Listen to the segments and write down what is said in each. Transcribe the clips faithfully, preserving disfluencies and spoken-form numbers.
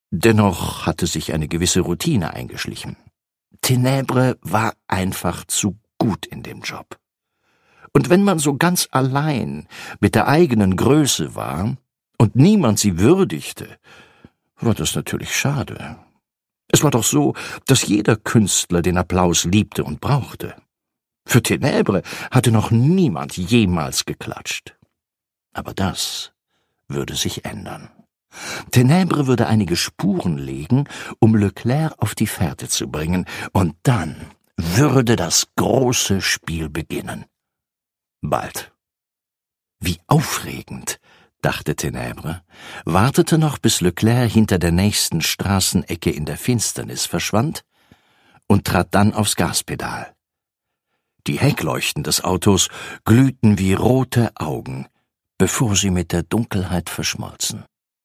Dennoch hatte sich eine gewisse Routine eingeschlichen. Ténèbres war einfach zu gut in dem Job. Und wenn man so ganz allein mit der eigenen Größe war und niemand sie würdigte, war das natürlich schade. Es war doch so, dass jeder Künstler den Applaus liebte und brauchte. Für Ténèbres hatte noch niemand jemals geklatscht. Aber das würde sich ändern. Ténèbres würde einige Spuren legen, um Leclerc auf die Fährte zu bringen, und dann würde das große Spiel beginnen. Bald. Wie aufregend, dachte Ténèbres, wartete noch, bis Leclerc hinter der nächsten Straßenecke in der Finsternis verschwand und trat dann aufs Gaspedal. Die Heckleuchten des Autos glühten wie rote Augen, bevor sie mit der Dunkelheit verschmolzen.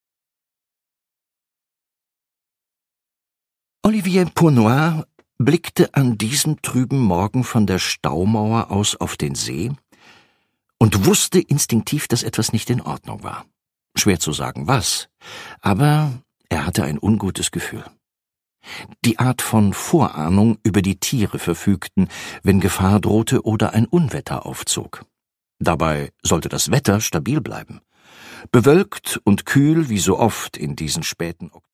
Olivier Pournoy blickte an diesem trüben Morgen von der Staumauer aus auf den See und wusste instinktiv, dass etwas nicht in Ordnung war. Schwer zu sagen, was, aber er hatte ein ungutes Gefühl. Die Art von Vorahnung, über die Tiere verfügten, wenn Gefahr drohte oder ein Unwetter aufzog. Dabei sollte das Wetter stabil bleiben. Bewölkt und kühl wie so oft in diesen späten